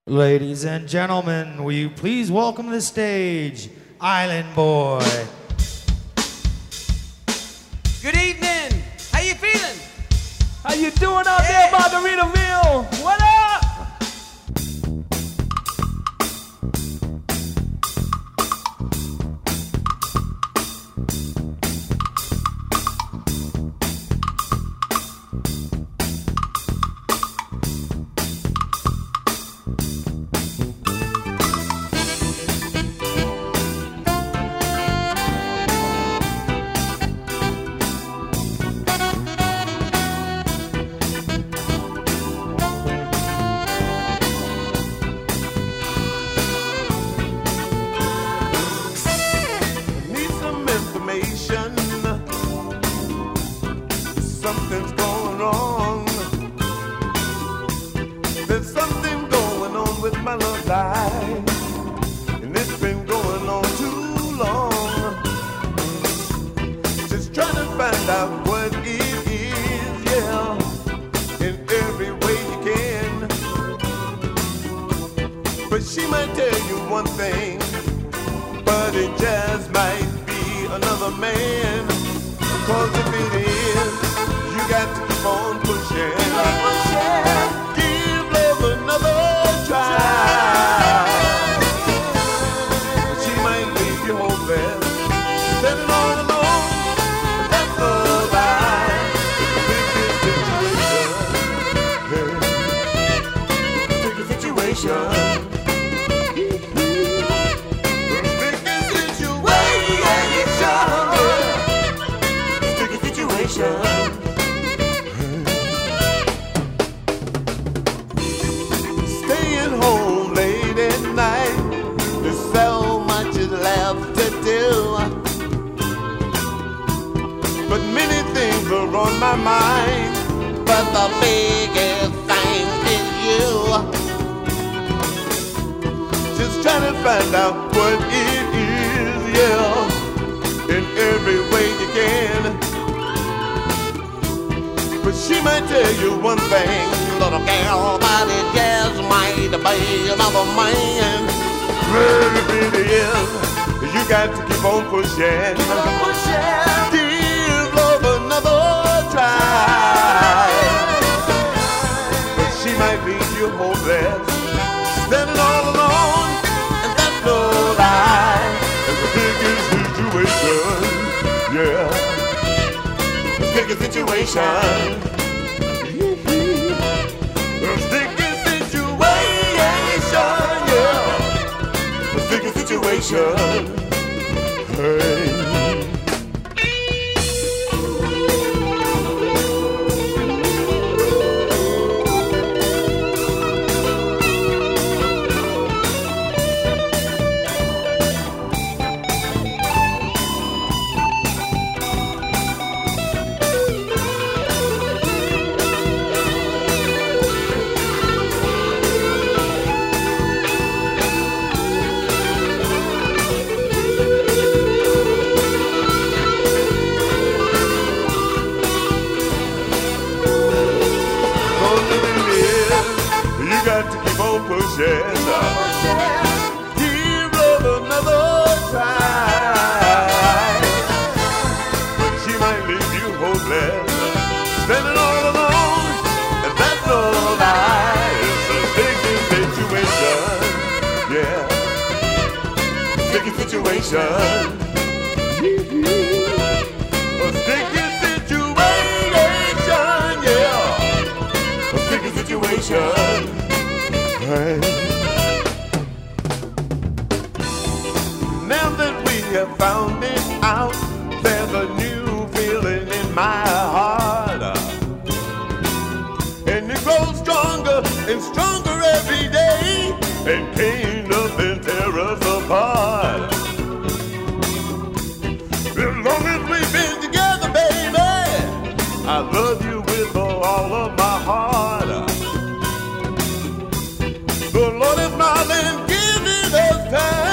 Ladies and gentlemen, will you please welcome to the stage, Island Boy. Good evening. How you feeling? How you doing out there, Margaritaville? What up? Something's going wrong. There's something going on with my love life, and it's been going on too long. Just trying to find out what it is, yeah, in every way you can. But she might tell you one thing, but it just might be another man. 'Cause if it is, you got to keep on pushing. Give love another try. She might leave you hopeless, standing all alone. But that's no lie. It's a situation. Staying home late at night, there's so much is left to do. But many things are on my mind, but the biggest thing is you. Just trying to find out what it is, yeah, in every way you can. But she might tell you one thing, little girl, but it just might be another man. But if it is, you got to keep on pushing. Give love another try. But she might leave you hopeless, standing all alone, and that's no lie. It's the biggest situation, yeah. Sticky situation. Sticky situation, yeah. Sticky situation. Hey. You got to keep on pushing. Give love another try. But she might leave you hopeless, standing all alone, and that's no lie. It's a sticky situation, yeah. Sticky situation. A sticky situation, yeah. A sticky situation. Hey. Now that we have found it out, there's a new feeling in my heart, and it grows stronger and stronger every day, and can't nothing tear us apart. As long as we've been together, baby, I love you with all of my heart. The Lord is smiling, giving us time.